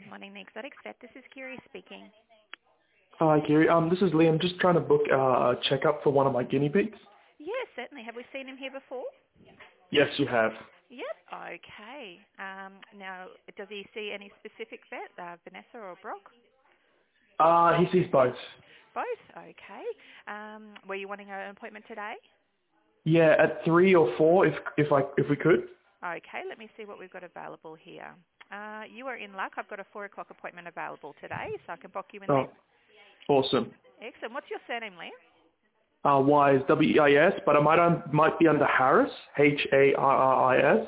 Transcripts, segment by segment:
Morning, the Exotic Vet. This is Kiri speaking. Hi, Kiri. This is Liam. Just trying to book a checkup for one of my guinea pigs. Yes, certainly. Have we seen him here before? Yes, you have. Yep. Okay. Now, does he see any specific vet, Vanessa or Brock? He sees both. Both. Okay. Were you wanting an appointment today? Yeah, at 3 or 4, if we could. Okay. Let me see what we've got available here. You are in luck. I've got a 4 o'clock appointment available today, so I can book you in Oh, then. awesome. Excellent. What's your surname, Liam? Wise, W-E-I-S, but I might be under Harris, Harris.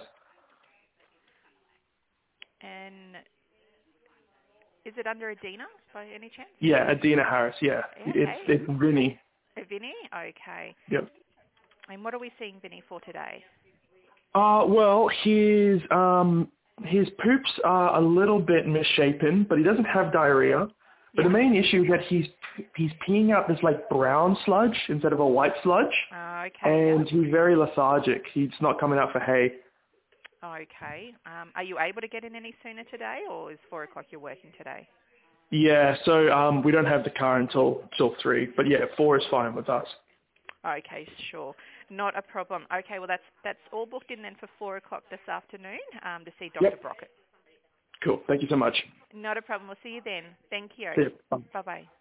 And is it under Adina by any chance? Yeah, Adina Harris. Yeah, Okay. it's Vinny. Vinny? Okay. Yep. And what are we seeing Vinny for today? Well, his poops are a little bit misshapen, but he doesn't have diarrhea. But Yeah. the main issue is that he's peeing out this like brown sludge instead of a white sludge, Okay. and he's very lethargic. He's not coming out for hay. Okay. Are you able to get in any sooner today, or is 4 o'clock you're working today? Yeah, so we don't have the car until 3, but yeah, 4 is fine with us. Okay, sure. Not a problem. Okay, well that's all booked in then for 4 o'clock this afternoon to see Dr. Yep. Brockett. Cool. Thank you so much. Not a problem. We'll see you then. Thank you. See you. Bye. Bye-bye.